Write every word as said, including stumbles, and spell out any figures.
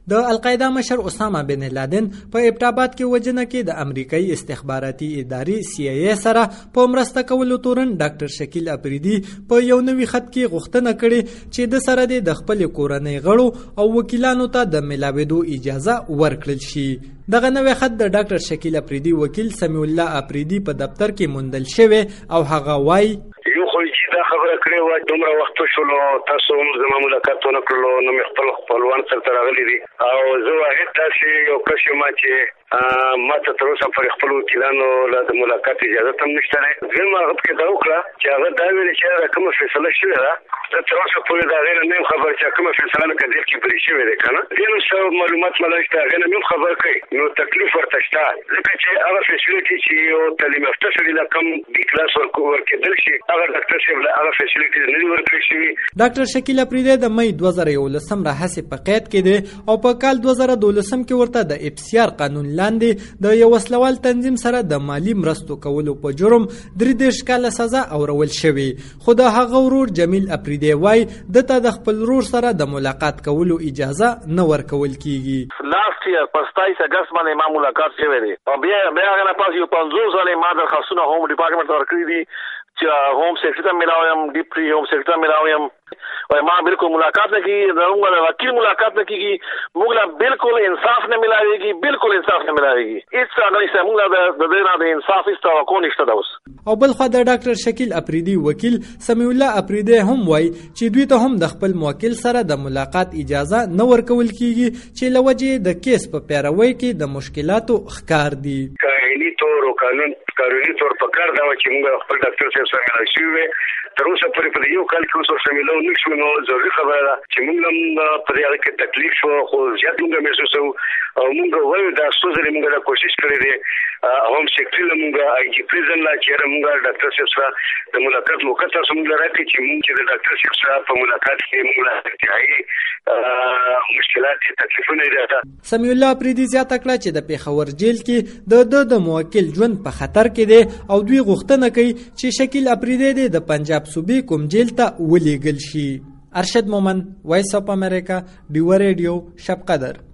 د القاعده مشر اسامه بن لادن په ابټاباد کې وجنه کې د امریکایي استخباراتي ادارې سی ای ای سره په مرسته کولو تورن ډاکټر شکیل اپریدي په یو نوي خط کې غوښتنه کړې چې د سره د خپل کورنۍ غړو او وکیلانو ته د ملاوېدو اجازه ورکړل شي. دغه نوې خط د ډاکټر شکیل اپریدي وکیل سمیع الله اپریدي په دفتر کې موندل شوی او هغه وایي یو خو چې دا خبره کړې وه دومره وخت شولو تاسو هم زما ملاقات ونه کړلو نو مې خپل خپلوان سره راغلي دي او زه واحد داسې یو کس یم چې ما ته تر اوسه پر خپلو وکیلانو له د ملاقات اجازه هم نشته دی. دویم هغه پکې دا وکړه چې هغه دا ویلې چې دا کومه فیصله شوې ده زه تر اوسه پورې د هغې نه نه یم خبر چې کومه فیصله لکه دیر کې پرې شوې دی که نه دې نو څه معلومات مله شته هغې نه مې هم خبر کوي نو تکلیف ورته شته ځکه چې هغه فیسیلیټي چې یو تعلیم یافته سړي له کم بي کلاس ورکېدل شي هغه ډاکټر صاحب له هغه فیسیلیټي نه دي ورکړل شوي. ډاکټر شکیل اپریدي د مۍ دوه زره یولسم راهیسې په قید کې دی او په کال دوه زره دولسم کې ورته د اف سی آر قانون لاندې د یو وسلوال تنظیم سره د مالی مرستو کولو په جرم درې دېرش کاله سزا اورول شوې. خو د هغه ورور جمیل اپریدي وایي دته د خپل ورور سره د ملاقات کولو اجازه نه ورکول کیږي. لاست یې په ستایس اګست باندې ما ملاقات شوی دی او بیا بیا هغه نه پاس یو پنځوس ځلې ما درخواستونه هوم ډپارټمنټ ته ورکړي دي چې هوم سیکرټري ته ملاو یم ډیپټي هوم سیکرټري ته ملاو یم او ما بالکل ملاقات نه کیږي د موږ د وکیل ملاقات نه کیږي موږ لا بالکل انصاف نه ملاويږي بالکل انصاف نه ملاويږي هیڅ هغه نشته موږ لا د دې نه د انصاف هیڅ توقع نشته دا اوس. او بل خو د ډاکټر شکیل اپریدي وکیل سمیع الله اپریدي هم وایي چې دوی ته هم د خپل موکل سره د ملاقات اجازه نه ورکول کیږي چې لوجه د کیس په پیروي کې د مشکلاتو ښکار دي. قانوني تور او قانون قانوني تور په کار دا چې موږ خپل ډاکټر صاحب سره ملاوي شوی تر اوسه پورې په یو کال کې اوس سره ملاو نشو نو ضروري خبره ده چې موږ هم په دې کې تکلیف شو خو زیات موږ محسوسو او موږ وایو دا څه موږ دا کوشش کړې دي هوم سیکرټري موږ آی جی پریزن لا چې موږ ډاکټر صاحب سره د ملاقات موقع تاسو موږ راکړي چې موږ چې د ډاکټر صاحب سره په ملاقات کې موږ لا انتهایی مشکلات تکلیفونه دي. سمیع الله اپریدي زیاته کړه چې د پیښور جیل کې د د د موکل ژوند په خطر کې دی او دوی غوښتنه کوي چې شکیل اپریدي د پنجاب صوبې کوم جیل ته ولیږل شي. ارشد مومن، وایس اف امریکا، ډیو ریډیو، شب قدر.